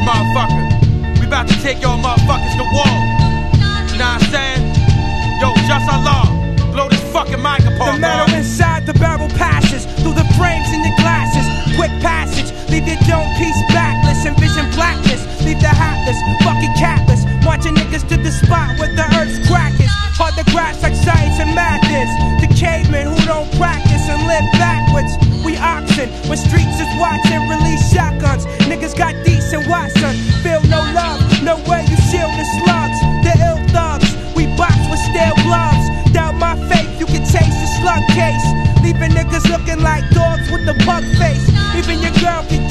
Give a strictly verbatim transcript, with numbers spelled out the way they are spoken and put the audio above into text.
motherfucker. We about to take y'all motherfuckers to war. You know what I'm saying? Yo, just Allah, blow this fucking mic apart. The metal man. Inside the barrel passes through the frames in your glasses. Quick passage, leave your dome piece backless. Envision blackness, leave the hatless, fucking catless. Marching niggas to the spot where the earth's crack is. Hard to grasp like science and math is. The cavemen who don't practice and live backwards. We oxen when streets is watching, release shotguns. Niggas got decent Watson. Feel no love, no way you shield the slugs. The ill thugs, we box with steel gloves. Doubt my faith, you can taste the slug case. Leaving niggas looking like dogs with the bug face. Even your girl can